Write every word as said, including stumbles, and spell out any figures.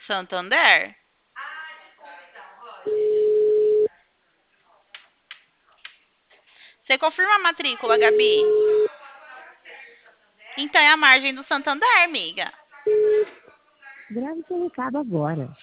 Santander? Você confirma a matrícula, Gabi? Então é a margem do Santander, amiga. Grave seu recado agora.